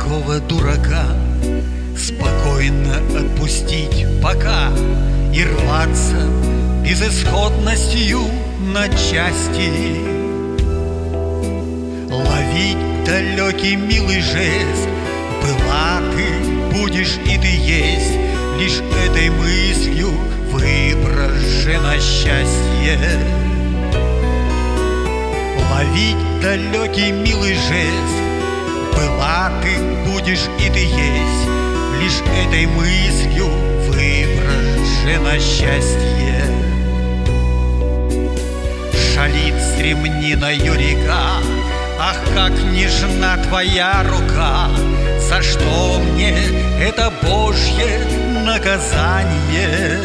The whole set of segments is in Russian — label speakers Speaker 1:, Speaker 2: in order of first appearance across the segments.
Speaker 1: такого дурака спокойно отпустить пока и рваться безысходностью на части. Ловить далекий милый жест, была ты, будешь и ты есть, лишь этой мыслью выброшено счастье. Ловить далекий милый жест, была ты, будешь и ты есть, лишь этой мыслью выброшено счастье. Шалит стремниною река, ах, как нежна твоя рука! За что мне это Божье наказание?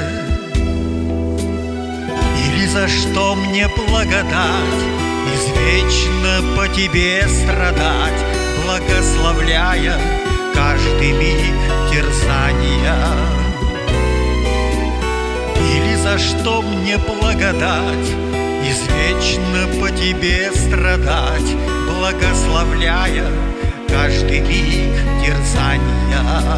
Speaker 1: Или за что мне благодать извечно по тебе страдать, благословляя каждый миг терзания? Или за что мне благодать извечно по тебе страдать, благословляя каждый миг терзания?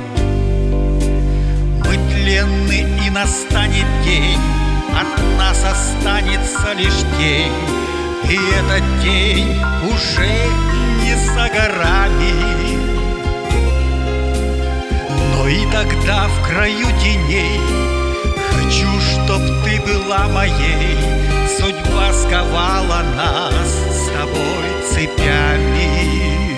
Speaker 1: Мы тленны, и настанет день, от нас останется лишь тень, и этот день уже не за горами. Но и тогда в краю теней хочу, чтоб ты была моей. Судьба сковала нас с тобой цепями.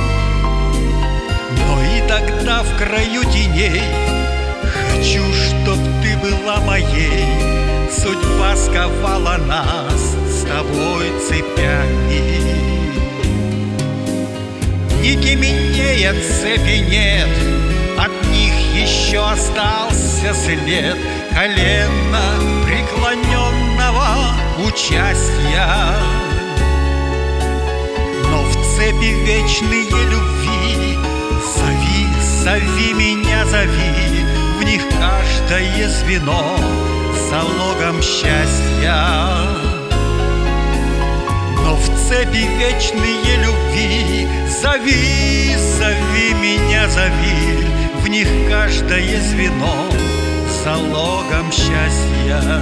Speaker 1: Но и тогда в краю теней хочу, чтоб ты была моей. Судьба сковала нас с тобой цепями. Не темнее цепи нет, от них еще остался след колена преклоненного участия. Но в цепи вечные любви зови, зови меня, зови, в них каждое звено залогом счастья. Но в цепи вечные любви зови, зови меня, зови, в них каждое звено залогом счастья.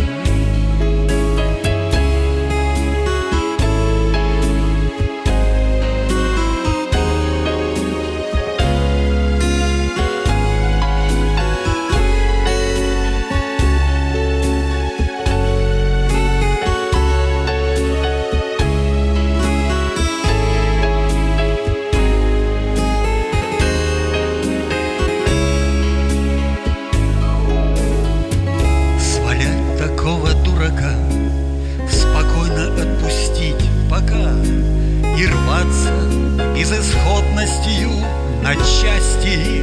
Speaker 1: Спокойно отпустить пока и рваться безысходностью на части.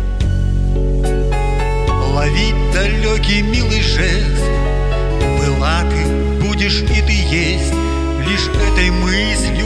Speaker 1: Ловить далекий милый жест, была ты, будешь и ты есть, лишь этой мыслью